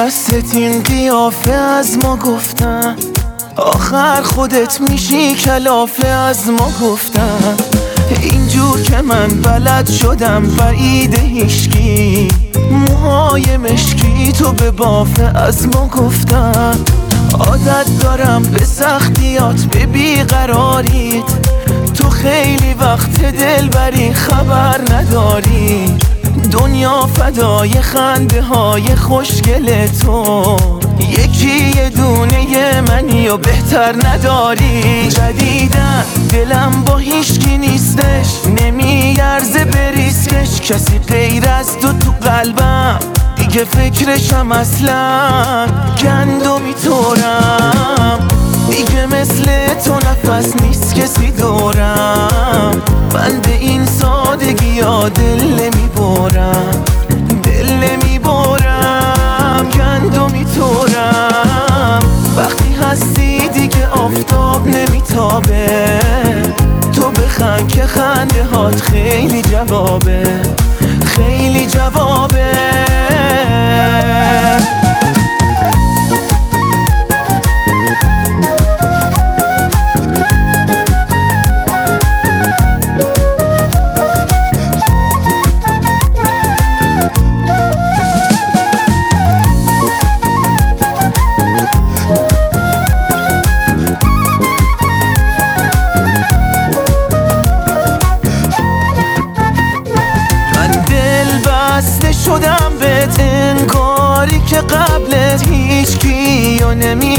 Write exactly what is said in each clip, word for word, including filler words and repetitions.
دستت این قیافه از ما گفتن، آخر خودت میشی کلافه از ما گفتن. اینجور که من بلد شدم بعید هیشکی، موهای مشکی تو به بافه از ما گفتن. عادت دارم به سختیات به بیقراریت، تو خیلی وقت دل بری خبر نداری. دنیا فدای خنده های خوشگل تو، یکی یه دونه منی و بهتر نداری. جدیدن دلم با هیچکی نیستش، نمیارزه بریسکش. کسی غیر از تو تو قلبم دیگه فکرشم اصلا. گندمی طورم دیگه مثل تو نفس نیست کسی دورم. من به این سادگی ها دل نمیبرم، دل نمیبرم. گندمی طورم وقتی هستی دیگه آفتاب نمیتابه. تو بخند که خنده هات خیلی جوابه، خیلی جوابه. شدم بهت انگاری که قبلت هیچ کیو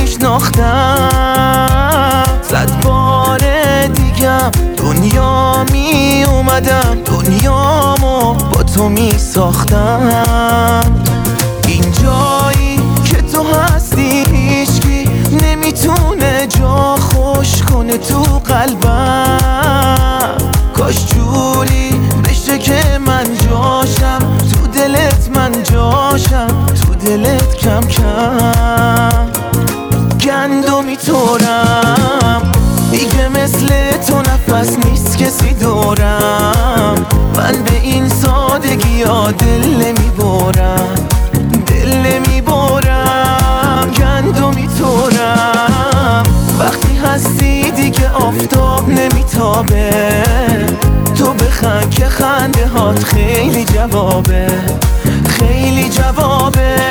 نمیشناختم. صد بار دیگم دنیا می اومدم، دنیامو با تو می ساختم. این جایی که تو هستی هیچکی نمیتونه جا خوش کنه تو قلبم. کاش جوری بشه که من جاشم تو دلت، من جاشم تو دلت کم کم. گندمی طورم دیگه مثل تو نفس نیست کسی دورم. من به این سادگی ها دل نمیبرم، دل نمیبرم. گندمی طورم وقتی هستی دیگه آفتاب نمیتابه. تو بخند که خنده هات خیلی جوابه، خیلی جوابه.